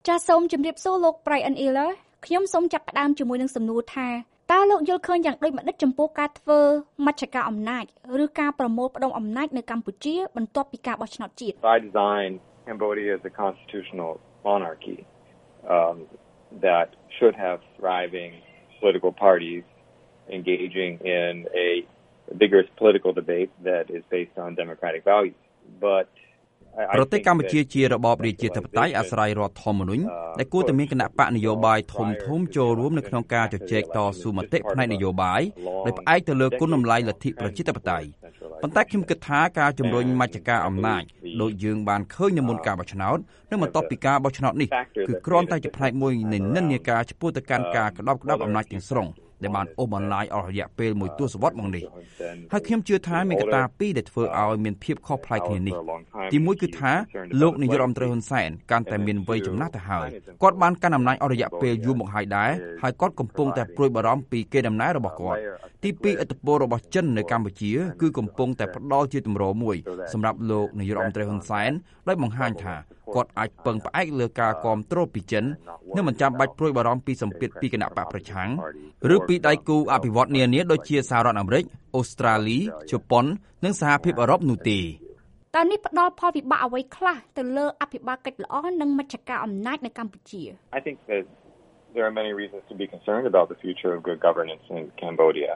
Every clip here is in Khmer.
ចាសសូមជម្រាបសួរលោក Brian Iller ខ្ញុំសូមចាប់ផ្ដើមជាមួយនឹងសំណួរថាតើលោកយល់ឃើញយ៉ាងដូចម្តេចចំពោះការធ្វើមជ្ឈការអំណាចឬការប្រមូលផ្ដុំអំណាចនៅកម្ពុជាបន្ទាប់ពីការបោះឆ្នោតជាតិ By design, Cambodia is a constitutional monarchy that should have thriving political parties engaging in a vigorous political debate that is based on democratic values. But ប្រទេសកម្ពុជាជារបបរាជាធិបតេយ្យអាស្រ័យរដ្ឋធម្មនុញ្ញដែលគួរតែមានគណៈបកនយោបាយធំចូលរួមនៅក្នុងការជជែកតស៊ូមតិផ្នែកនយោបាយដែលផ្អែកទៅលើគុណតម្លៃលទ្ធិប្រជាធិបតេយ្យប៉ុន្តែខ្ញុំគិតថាការជំរុញមជ្ឈការអំណាចដូចយើងបានឃើញនៅមុនការបោះឆ្នោតនិងបន្ទាប់ពីការបោះឆ្នោតនេះគឺគ្រាន់តែជាផ្នែកមួយនៃនិន្នាការឆ្ពោះទៅកាន់ការក្តោបក្តាប់អំណាចទាំងស្រុងដែលបានអូសបន្លាយអស់រយៈពេលមួយទសវត្សរ៍មកនេះហើយខ្ញុំជឿថាមានកត្តាពីរដែលធ្វើឲ្យមានភាពខុសប្លែកគ្នានេះទីមួយគឺថាលោកនាយករដ្ឋមន្ត្រីហ៊ុនសែនកាន់តែមានវ័យចំណាស់ទៅហើយគាត់បានកាន់អំណាចអស់រយៈពេលយូរមកហើយដែរហើយគាត់កំពុងតែព្រួយបារម្ភពីកេរដំណែលរបស់គាត់ទីពីរឥទ្ធិពលរបស់ចិននៅកម្ពុជាគឺកំពុងតែផ្ដល់ជាទម្រមួយសម្រាប់លោកនាយករដ្ឋមន្ត្រីហ៊ុនសែនដោយបង្ហាញថាគាត់អាចពឹងផ្អែកលើការគាំទ្រពីចិននិងមិនចាំបាច់ព្រួយបារម្ភពីសម្ពាធពីគណៈបកប្រឆាំងឬពីដៃគូអភិវឌ្ឍន៍នានាដូចជាសហរដ្ឋអាមេរិកអូស្ត្រាលីជប៉ុននិងសហភាពអឺរ៉ុបនោះទេតើនេះផ្ដល់ផលវិបាកអ្វីខ្លះទៅលើអភិបាលកិច្ចល្អនិងមជ្ឈការអំណាចនៅកម្ពុជា I think that there are many reasons to be concerned about the future of good governance in Cambodia.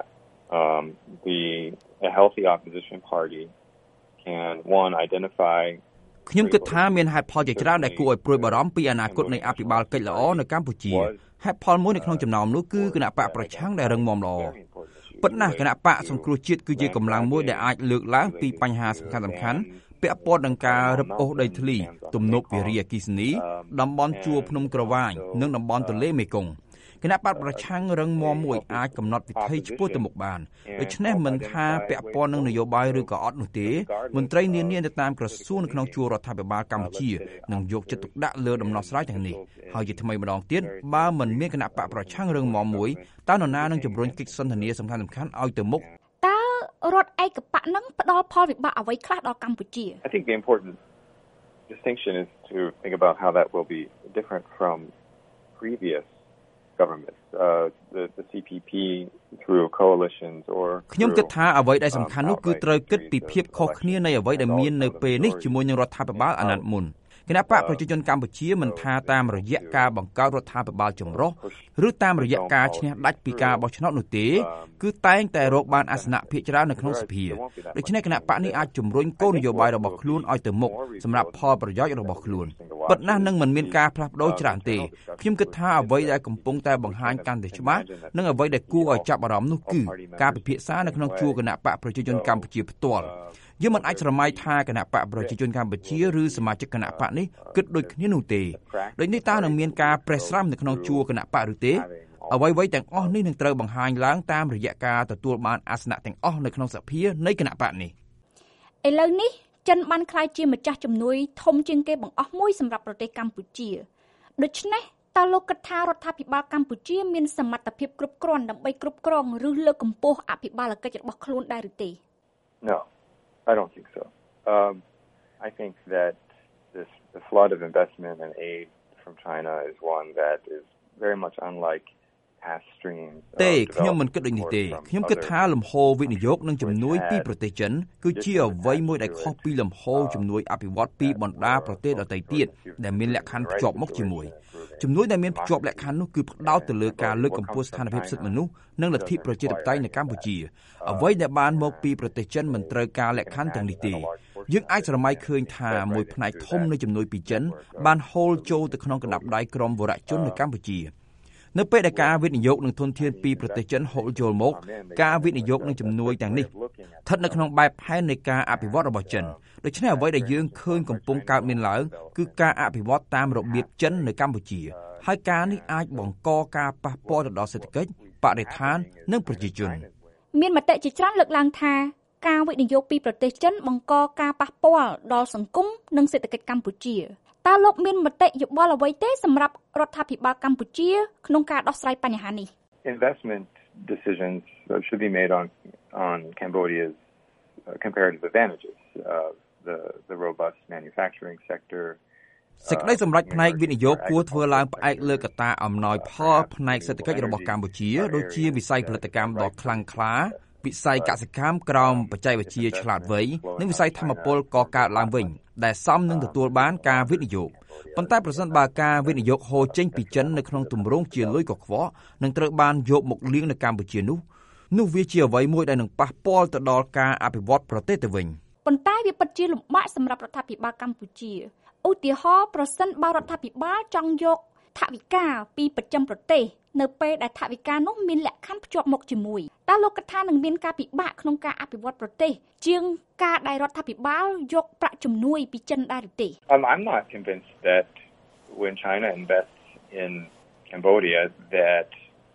A healthy opposition party can identify ខ្ញុំគិតថាមានហេតុផលជាច្រើនដែលគួរឲ្យព្រួយបារម្ភពីអនាគតនៃអភិបាលកិច្ចល្អនៅកម្ពុជាហេតុផលមួយនៅក្នុងចំណោមនោះគឺគណៈបកប្រឆាំងដែលរឹងមាំល្អប៉ុន្តែគណៈបកសង្គ្រោះជាតិគឺជាកម្លាំងមួយដែលអាចលើកឡើងពីបញ្ហាសំខាន់ពាក់ព័ន្ធនឹងការរឹបអូសដីធ្លីទំនប់វារីអគ្គិសនីតំបន់ជួរភ្នំក្រវាញនិងតំបន់ទន្លេមេគង្គគណៈបកប្រឆាំងរឹងមាំមួយអាចកំណត់វិថីឆ្ពោះទៅមុខបានដូច្នេះមិនថាពាក់ព័ន្ធនឹងនយោបាយឬក៏អត់នោះទេមន្ត្រីនានានៅតាមក្រសួងនៅក្នុងជួររដ្ឋាភិបាលកម្ពុជានឹងយកចិត្តទុកដាក់លើដំណោះស្រាយទាំងនេះហើយជាថ្មីម្ដងទៀតបើមិនមានគណៈបកប្រឆាំងរឹងមាំមួយតើនរណានឹងជំរុញកិច្ចសន្ទនាសំខាន់ៗឲ្យទៅមុខតើរដ្ឋឯកបកនឹងផ្ដល់ផលវិបាកអ្វីខ្លះដល់កម្ពុជា I think the important distinction is to think about how that will be different from previous governments the CPP through coalitions or ខ្ញុំគិតថាអ្វីដែលសំខាន់នោះគឺត្រូវគិតពីភាពខុសគ្នានៃអ្វីដែលមាននៅពេលនេះជាមួយនឹងរដ្ឋាភិបាលអាណត្តិមុនគណៈបកប្រជាជនកម្ពុជាមិនថាតាមរយៈការបង្កើតរដ្ឋាភិបាលចម្រុះឬតាមរយៈការឈ្នះដាច់ពីការបោះឆ្នោតនោះទេគឺតែងតែរកបានអាសនៈភាគច្រើននៅក្នុងសភាដូច្នេះគណៈបកនេះអាចជំរុញគោលនយោបាយរបស់ខ្លួនឲ្យទៅមុខសម្រាប់ផលប្រយោជន៍របស់ខ្លួនប៉ុន្តែនឹងមិនមានការផ្លាស់ប្ដូរច្រើនទេខ្ញុំគិតថាអ្វីដែលកំពុងតែបង្ហាញកាន់តែច្បាស់និងអ្វីដែលគួរឲ្យចាប់អារម្មណ៍នោះគឺការពិភាក្សានៅក្នុងជួរគណៈបកប្រជាជនកម្ពុជាផ្ទាល់យើងមិនអាចស្រមៃថាគណៈបកប្រជាជនកម្ពុជាឬសមាជិកគណៈបកនេះគិតដូចគ្នានោះទេដូចនេះតើនឹងមានការប្រេះស្រាំនៅក្នុងជួរគណៈបកឬទេអ្វីៗទាំងអស់នេះនឹងត្រូវបង្ហាញឡើងតាមរយៈការទទួលបានអាសនៈទាំងអស់នៅក្នុងសភានៃគណៈបកនេះឥឡូវនេះចិនបានក្លាយជាម្ចាស់ជំនួយធំជាងគេបង្អស់មួយសម្រាប់ប្រទេសកម្ពុជាដូច្នេះតើលោកគិតថារដ្ឋាភិបាលកម្ពុជាមានសមត្ថភាពគ្រប់គ្រាន់ដើម្បីគ្រប់គ្រងឬលើកកម្ពស់អភិបាលកិច្ចរបស់ខ្លួនដែរឬទេ No, I don't think so. I think that the flood of investment and aid from China is one that is very much unlike past streams. ទេខ្ញុំមិនគិតដូចនេះទេខ្ញុំគិតថាលំហូរវិនិយោគនិងជំនួយពីប្រទេសចិនគឺជាអ្វីមួយដែលខុសពីលំហូរជំនួយអភិវឌ្ឍពីបណ្ដាប្រទេសដទៃទៀតដែលមានលក្ខខណ្ឌភ្ជាប់មកជាមួយជំនួយដែលមានភ្ជាប់លក្ខខណ្ឌនោះគឺផ្ដោតទៅលើការលើកកម្ពស់ស្ថានភាពសិទ្ធិមនុស្សនិងលទ្ធិប្រជាធិបតេយ្យនៅកម្ពុជាអ្វីដែលបានមកពីប្រទេសចិនមិនត្រូវការលក្ខខណ្ឌទាំងនេះទេយើងអាចស្រមៃឃើញថាមួយផ្នែកធំនៃជំនួយពីចិនបានហូរចូលទៅក្នុងកណ្ដាប់ដៃក្រុមវរៈជននៅកម្ពុជានៅពេលដែលការវិនិយោគនឹងធនធានពីប្រទេសចិនហូរចូលមកការវិនិយោគនឹងជំនួយទាំងនេះស្ថិតនៅក្នុងបែបផែននៃការអភិវឌ្ឍរបស់ចិនដូច្នេះអ្វីដែលយើងឃើញកំពុងកើតមានឡើងគឺការអភិវឌ្ឍតាមរបៀបចិននៅកម្ពុជាហើយការនេះអាចបង្កការប៉ះពាល់ទៅដល់សេដ្ឋកិច្ចបរិស្ថាននិងប្រជាជនមានមតិជាច្រើនលើកឡើងថាការវិនិយោគពីប្រទេសចិនបង្កការប៉ះពាល់ដល់សង្គមនិងសេដ្ឋកិច្ចកម្ពុជាតើលោកមានមតិយោបល់អ្វីទេសម្រាប់រដ្ឋាភិបាលកម្ពុជាក្នុងការដោះស្រាយបញ្ហានេះ Investment decisions should be made on Cambodia's comparative advantages the robust manufacturing sector សេចក្តីសម្រេចផ្នែកវិនិយោគគួរធ្វើឡើងផ្អែកលើកត្តាអំណោយផលផ្នែកសេដ្ឋកិច្ចរបស់កម្ពុជាដូចជាវិស័យផលិតកម្មដ៏ខ្លាំងក្លាវិស័យកសិកម្មក្រោមបច្ចេកវិទ្យាឆ្លាតវៃនិងវិស័យថាមពលកកើតឡើងវិញដែលសមនឹងទទួលបានការវិនិយោគប៉ុន្តែប្រសិនបើការវិនិយោគហូរចេញពីចិននៅក្នុងទម្រង់ជាលុយកខ្វក់នឹងត្រូវបានយកមកលាងនៅកម្ពុជានោះវាជាអ្វីមួយដែលនឹងប៉ះពាល់ទៅដល់ការអភិវឌ្ឍប្រទេសទៅវិញប៉ុន្តែវាពិតជាលំបាកសម្រាប់រដ្ឋាភិបាលកម្ពុជាឧទាហរណ៍ប្រសិនបើរដ្ឋាភិបាលចង់យកថវិកាពីប្រចាំប្រទេសនៅពេលដែលថវិកានោះមានលក្ខខណ្ឌភ្ជាប់មកជាមួយតើលោកគិតថានឹងមានការពិបាកក្នុងការអភិវឌ្ឍប្រទេសជាងការដែលរដ្ឋាភិបាលយកប្រាក់ជំនួយពីចិនដែរទេ I'm not convinced that when China invests in Cambodia that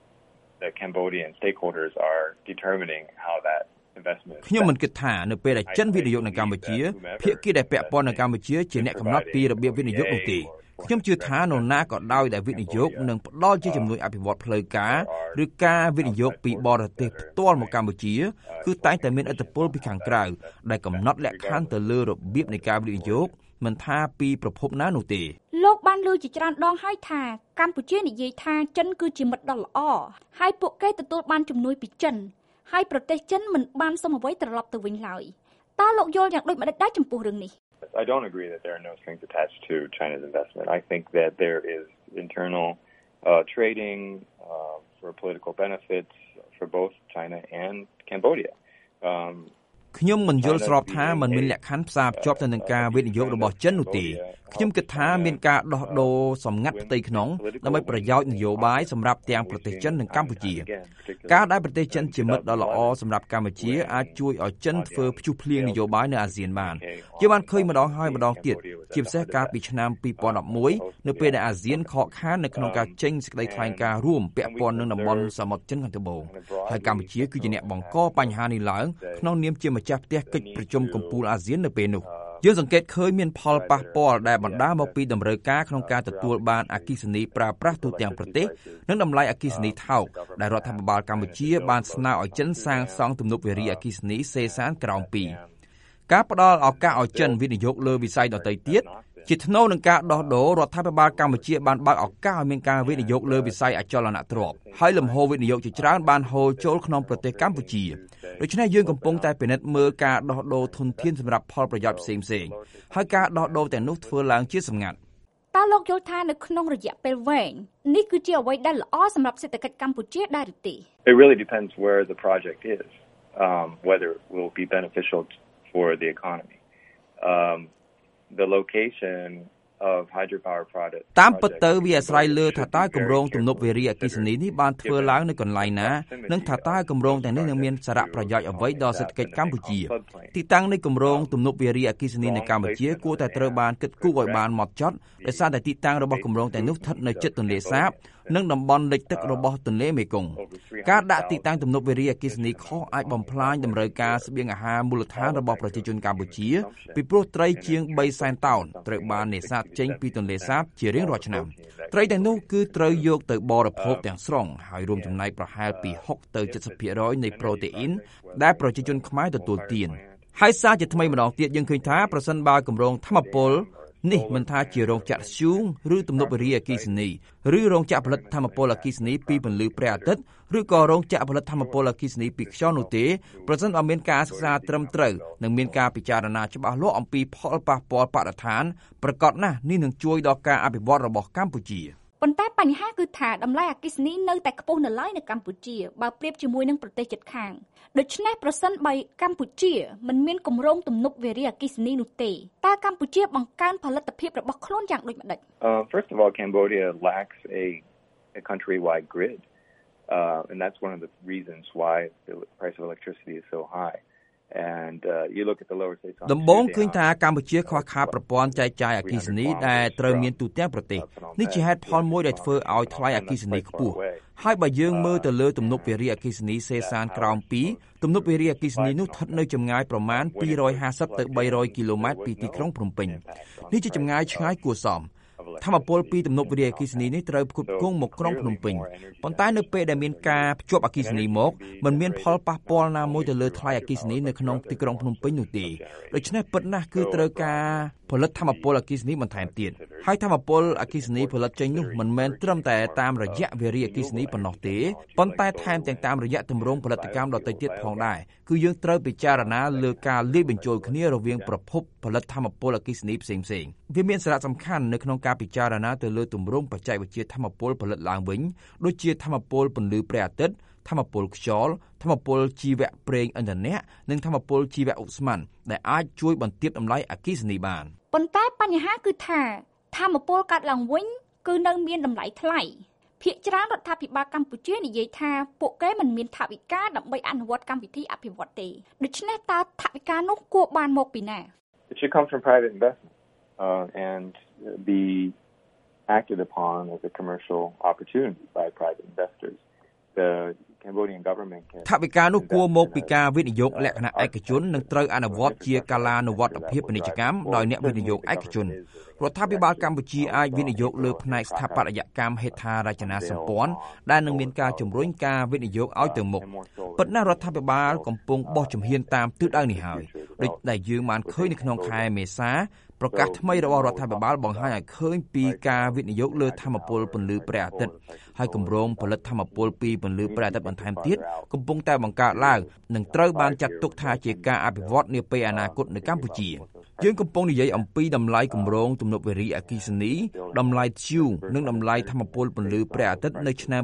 the Cambodian stakeholders are determining how that ខ្ញុំមិនគិតថានៅពេលដែលចិនវិនិយោគនៅកម្ពុជាភាគីដែលពាក់ព័ន្ធនៅកម្ពុជាជាអ្នកកំណត់ពីរបៀបវិនិយោគនោះទេខ្ញុំជឿថានរណាក៏ដោយដែលវិនិយោគនឹងផ្ដល់ជាជំនួយអភិវឌ្ឍផ្លូវការឬការវិនិយោគពីបរទេសផ្ទាល់មកកម្ពុជាគឺតែងតែមានឥទ្ធិពលពីខាងក្រៅដែលកំណត់លក្ខខណ្ឌទៅលើរបៀបនៃការវិនិយោគមិនថាពីប្រភពណានោះទេលោកបានលើជាច្រើនដងហើយថាកម្ពុជានិយាយថាចិនគឺជាមិត្តដ៏ល្អហើយពួកគេទទួលបានជំនួយពីចិនហើយប្រទេសចិនមិនបានសុំអ្វីត្រឡប់ទៅវិញឡើយតើលោកយល់យ៉ាងដូចម្តេចដែរចំពោះរឿងនេះ I don't agree that there are no strings attached to China's investment. I think that there is internal trading for political benefits for both China and Cambodia. ខ្ញុំមិនយល់ស្របថាมันមានលក្ខខណ្ឌផ្សារភ្ជាប់ទៅនឹងការវិនិយោគរបស់ចិននោះទេខ្ញុំគិតថាមានការដោះដូរសម្ងាត់ផ្ទៃក្នុងដើម្បីប្រយោជន៍នយោបាយសម្រាប់ទាំងប្រទេសចិននិងកម្ពុជាការដែលប្រទេសចិនជាមិត្តដ៏ល្អសម្រាប់កម្ពុជាអាចជួយឲ្យចិនធ្វើព្យុះភ្លៀងនយោបាយនៅអាស៊ានបានជាបានឃើញម្ដងហើយម្ដងទៀតជាពិសេសកាលពីឆ្នាំ2011នៅពេលដែលអាស៊ានខកខាននៅក្នុងការចេញសេចក្តីថ្លែងការណ៍រួមពាក់ព័ន្ធនឹងតំបន់សមុទ្រចិនខាងត្បូងហើយកម្ពុជាគឺជាអ្នកបង្កបញ្ហានេះឡើងក្នុងនាមជាម្ចាស់ផ្ទះកិច្ចប្រជុំកំពូលអាស៊ាននៅពេលនោះយើងសង្កេតឃើញមានផលប៉ះពាល់ដែលបណ្ដាលមកពីតម្រូវការក្នុងការទទួលបានអគ្គិសនីប្រើប្រាស់ទូទាំងប្រទេសនិងតម្លៃអគ្គិសនីថោកដែលរដ្ឋាភិបាលកម្ពុជាបានស្នើឲ្យចិនសាងសង់ទំនប់វារីអគ្គិសនីសេសានក្រោម2ការផ្ដល់ឱកាសឲ្យចិនវិនិយោគលើវិស័យដទៃទៀតជាថ្នូវនឹងការដោះដូររដ្ឋាភិបាលកម្ពុជាបានបើកឱកាសឲ្យមានការវិនិយោគលើវិស័យអចលនទ្រព្យហើយលំហូរវិនិយោគជាច្រើនបានហូរចូលក្នុងប្រទេសកម្ពុជាដូច្នេះយើងកំពុងតែពិនិត្យមើលការដោះដូរធនធានសម្រាប់ផលប្រយោជន៍ផ្សេងៗហើយការដោះដូរទាំងនោះធ្វើឡើងជាសម្ងាត់តើលោកយល់ថានៅក្នុងរយៈពេលវែងនេះគឺជាអ្វីដែលល្អសម្រាប់សេដ្ឋកិច្ចកម្ពុជាដែរឬទេ It really depends where the project is whether it will be beneficial for the economy the location of hydropower project តាមពិតទៅវាអាស្រ័យលើថាតើគម្រោងទំនប់វារីអគ្គិសនីនេះបានធ្វើឡើងនៅកន្លែងណានិងថាតើគម្រោងទាំងនេះនឹងមានសារៈប្រយោជន៍អ្វីដល់សេដ្ឋកិច្ចកម្ពុជាទីតាំងនៃគម្រោងទំនប់វារីអគ្គិសនីនៅកម្ពុជាគួរតែត្រូវបានគិតគូរឲ្យបានហ្មត់ចត់ដោយសារតែទីតាំងរបស់គម្រោងទាំងនោះស្ថិតនៅជិតទន្លេសាបនិងតំបន់លិចទឹករបស់ទន្លេមេគង្គការដាក់ទីតាំងទំនប់វារីអគ្គិសនីខុសអាចបំផ្លាញតម្រូវការស្បៀងអាហារមូលដ្ឋានរបស់ប្រជាជនកម្ពុជាពីព្រោះត្រីជាង3សែនតោនត្រូវបាននេសាទចេញពីទន្លេសាបជារៀងរាល់ឆ្នាំត្រីទាំងនោះគឺត្រូវយកទៅបរិភោគទាំងស្រុងហើយរួមចំណែកប្រហែលពី60ទៅ 70% នៃប្រូតេអ៊ីនដែលប្រជាជនខ្មែរទទួលទានហើយសារជាថ្មីម្ដងទៀតយើងឃើញថាប្រសិនបើគម្រោងថាមពលនេះមិនថាជារោងចក្រធ្យូងឬទំនប់វារីអគ្គិសនីឬរោងចក្រផលិតថាមពលអគ្គិសនីពីពន្លឺព្រះអាទិត្យឬក៏រោងចក្រផលិតថាមពលអគ្គិសនីពីខ្យល់នោះទេប្រសិនបើមានការសិក្សាត្រឹមត្រូវនិងមានការពិចារណាច្បាស់លាស់អំពីផលប៉ះពាល់បរិស្ថានប្រកបណាស់នេះនឹងជួយដល់ការអភិវឌ្ឍរបស់កម្ពុជាប៉ុន្តែបញ្ហាគឺថាតម្លៃអគ្គិសនីនៅតែខ្ពស់នៅឡើយនៅកម្ពុជាបើប្រៀបជាមួយនឹងប្រទេសជិតខាងដូច្នេះប្រសិនបើកម្ពុជាមិនមានគម្រោងទំនប់វារីអគ្គិសនីនោះទេតើកម្ពុជាបង្កើនផលិតភាពរបស់ខ្លួនយ៉ាងដូចម្តេច First of all, Cambodia lacks a countrywide grid and that's one of the reasons why the price of electricity is so high and you look at the lower states ដំបូងឃើញថាកម្ពុជាខ្វះខាតប្រព័ន្ធចែកចាយអគ្គិសនីដែលត្រូវមានទូទាំងប្រទេសនេះជាហេតុផលមួយដែលធ្វើឲ្យថ្លៃអគ្គិសនីខ្ពស់ហើយបើយើងមើលទៅលើទំនប់វារីអគ្គិសនីសេសានក្រោម2ទំនប់វារីអគ្គិសនីនោះស្ថិតនៅចម្ងាយប្រមាណ250ទៅ300គីឡូម៉ែត្រពីទីក្រុងភ្នំពេញនេះជាចម្ងាយឆ្ងាយគួរសមធម្មពលពីទំនប់វារីអគ្គិសនីនេះត្រូវផ្គត់ផ្គង់មកក្រុងភ្នំពេញប៉ុន្តែនៅពេលដែលមានការភ្ជាប់អគ្គិសនីមកមិនមានផលប៉ះពាល់ណាមួយទៅលើថ្លៃអគ្គិសនីនៅក្នុងទីក្រុងភ្នំពេញនោះទេដូច្នេះពិតណាស់គឺត្រូវការផលិតធម្មពលអគ្គិសនីបន្ថែមទៀតហើយធម្មពលអគ្គិសនីផលិតចេញនោះមិនមែនត្រឹមតែតាមរយៈវារីអគ្គិសនីប៉ុណ្ណោះទេប៉ុន្តែថែមទាំងតាមរយៈទម្រង់ផលិតកម្មដទៃទៀតផងដែរគឺយើងត្រូវពិចារណាលើការលាយបញ្ចូលគ្នារវាងប្រភពផលិតធម្មពលអគ្គិសនីផ្សេងៗវាមានសារៈសំខាន់នៅក្នុងការពិចារណាទៅលើទម្រង់បច្ចេកវិទ្យាធម្មពលផលិតឡើងវិញដូចជាធម្មពលពន្លឺព្រះអាទិត្យធម្មពលខ្យល់ធម្មពលជីវៈប្រេងឥន្ធនៈនិងធម្មពលជីវៈឧស្ម័នដែលអាចជួយបន្ទាបតម្លៃអគ្គិសនីបានប៉ុន្តែបញ្ហាគឺថាធម្មពលកាត់ឡើងវិញគឺនៅមានតម្លៃថ្លៃភាគច្រើនរដ្ឋាភិបាលកម្ពុជានិយាយថាពួកគេមិនមានថវិកាដើម្បីអនុវត្តកម្មវិធីអភិវឌ្ឍទេដូច្នេះតើថវិកានោះគួរបានមកពីណា It should come from private investment and be acted upon as a commercial opportunity by private investors. The Cambodian government can ថវិកានោះគួរមកពីការវិនិយោគលក្ខណៈឯកជននិងត្រូវអនុវត្តជាកាលានុវត្តភាពពាណិជ្ជកម្មដោយអ្នកវិនិយោគឯកជនរដ្ឋាភិបាលកម្ពុជាអាចវិនិយោគលើផ្នែកស្ថាបត្យកម្មហេដ្ឋារចនាសម្ព័ន្ធដែលនឹងមានការជំរុញការវិនិយោគឲ្យទៅមុខប៉ុន្តែរដ្ឋាភិបាលកំពុងបោះជំហានតាមទិសដៅនេះហើយដូចដែលយើងបានឃើញនៅក្នុងខែមេសាប្រកាសថ្មីរបស់រដ្ឋាភិបាលបង្ហាញឲ្យឃើញពីការវិនិយោគលើធម្មពលពន្លឺព្រះអាទិត្យហើយគម្រោងផលិតធម្មពលពីពន្លឺព្រះអាទិត្យបន្ថែមទៀតកំពុងតែបង្កើតឡើងនិងត្រូវបានចាត់ទុកថាជាការអភិវឌ្ឍនាពេលអនាគតនៅកម្ពុជាយើងកំពុងនិយាយអំពីតម្លៃគម្រោងទំនប់វារីអគ្គិសនីតម្លៃធ្យូងនិងតម្លៃធម្មពលពន្លឺព្រះអាទិត្យនៅឆ្នាំ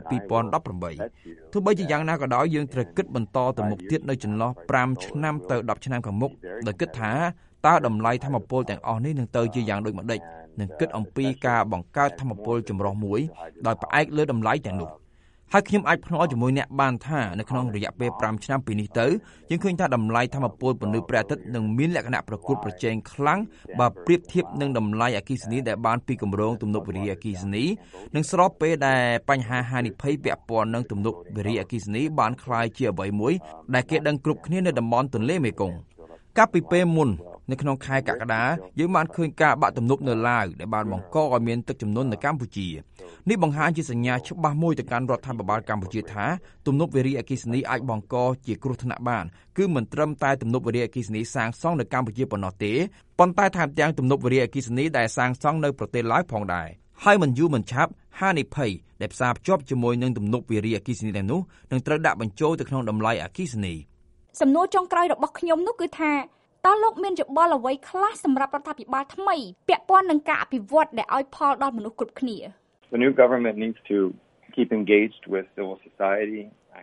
2018ទោះបីជាយ៉ាងណាក៏ដោយយើងត្រូវគិតបន្តទៅមុខទៀតនៅចន្លោះ5ឆ្នាំទៅ10ឆ្នាំខាងមុខដោយគិតថាតើតម្លៃធម្មពលទាំងអស់នេះនឹងទៅជាយ៉ាងដូចម្តេចនិងគិតអំពីការបង្កើតធម្មពលចម្រុះមួយដោយផ្អែកលើតម្លៃទាំងនោះហើយខ្ញុំអាចភ្នាល់ជាមួយអ្នកបានថានៅក្នុងរយៈពេល5ឆ្នាំពីនេះទៅយើងឃើញថាតម្លៃធម្មពលពន្លឺព្រះអាទិត្យនឹងមានលក្ខណៈប្រកួតប្រជែងខ្លាំងបើប្រៀបធៀបនឹងតម្លៃអគ្គិសនីដែលបានពីគម្រោងទំនប់វារីអគ្គិសនីនិងស្របពេលដែលបញ្ហាហានិភ័យពាក់ព័ន្ធនឹងទំនប់វារីអគ្គិសនីបានក្លាយជាអ្វីមួយដែលគេដឹងគ្រប់គ្នានៅតំបន់ទន្លេមេគង្គកាលពីពេលមុននៅក្នុងខែកក្កដាយើងបានឃើញការបាក់ទំនប់នៅឡាវដែលបានបង្កឲ្យមានទឹកជំនន់នៅកម្ពុជានេះបង្ហាញជាសញ្ញាច្បាស់មួយទៅកាន់រដ្ឋាភិបាលកម្ពុជាថាទំនប់វារីអគ្គិសនីអាចបង្កជាគ្រោះថ្នាក់បានគឺមិនត្រឹមតែទំនប់វារីអគ្គិសនីសាងសង់នៅកម្ពុជាប៉ុណ្ណោះទេប៉ុន្តែថែមទាំងទំនប់វារីអគ្គិសនីដែលសាងសង់នៅប្រទេសឡាវផងដែរហើយមិនយូរមិនឆាប់ហានិភ័យដែលផ្សារភ្ជាប់ជាមួយនឹងទំនប់វារីអគ្គិសនីទាំងនោះនឹងត្រូវដាក់បញ្ចូលទៅក្នុងតម្លៃអគ្គិសនីសំណួរចុងក្រោយរបស់ខ្ញុំនោះគឺថាតើលោកមានយោបល់អ្វីខ្លះសម្រាប់រដ្ឋាភិបាលថ្មីពាក់ព័ន្ធនឹងការអភិវឌ្ឍដែលឲ្យផលដល់មនុស្សគ្រប់គ្នា The new government needs to keep engaged with civil society,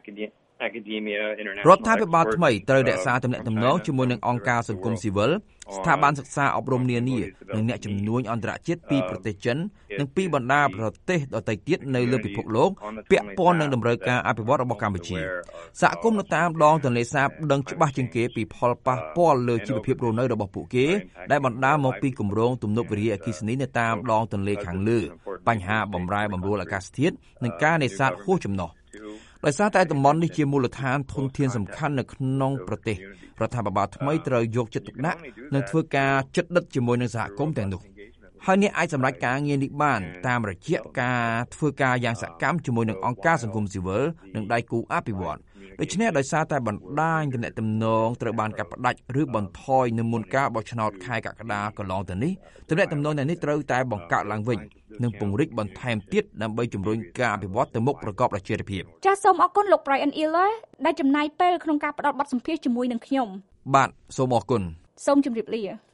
academia, international រដ្ឋាភិបាលថ្មីត្រូវរក្សាទំនាក់ទំនងជាមួយនឹងអង្គការសង្គមស៊ីវិលស្ថាប័នសិក្សាអប់រំនានានិងអ្នកជំនួញអន្តរជាតិពីប្រទេសចិននិងពីបណ្ដាប្រទេសដទៃទៀតនៅលើពិភពលោកពាក់ព័ន្ធនឹងតម្រូវការអភិវឌ្ឍរបស់កម្ពុជាសហគមន៍នៅតាមដងទន្លេសាបដឹងច្បាស់ជាងគេពីផលប៉ះពាល់លើជីវភាពរស់នៅរបស់ពួកគេដែលបណ្ដាលមកពីគម្រោងទំនប់វារីអគ្គិសនីនៅតាមដងទន្លេខាងលើបញ្ហាបម្រែបម្រួលអាកាសធាតុនិងការនេសាទហួសចំណុះដោយសារតែតំបន់នេះជាមូលដ្ឋានធនធានសំខាន់នៅក្នុងប្រទេសរដ្ឋាភិបាលថ្មីត្រូវយកចិត្តទុកដាក់និងធ្វើការជិតដិតជាមួយនឹងសហគមន៍ទាំងនោះហើយអ្នកអាចសម្រេចការងារនេះបានតាមរយៈការធ្វើការយ៉ាងសកម្មជាមួយនឹងអង្គការសង្គមស៊ីវិលនិងដៃគូអភិវឌ្ឍន៍ដូច្នេះដោយសារតែបណ្ដាញទំនាក់ទំនងត្រូវបានកាត់ផ្តាច់ឬបន្ថយនៅមុនការបោះឆ្នោតខែកក្កដាកន្លងទៅនេះទំនាក់ទំនងនេះត្រូវតែបង្កើតឡើងវិញនិងពង្រីកបន្ថែមទៀតដើម្បីជំរុញការអភិវឌ្ឍទៅមុខប្រកបដោយចីរភាពចាសសូមអរគុណលោក Brian Iller ដែលចំណាយពេលក្នុងការផ្តល់បទសម្ភាសន៍ជាមួយនឹងខ្ញុំបាទសូមអរគុណសូមជម្រាបលា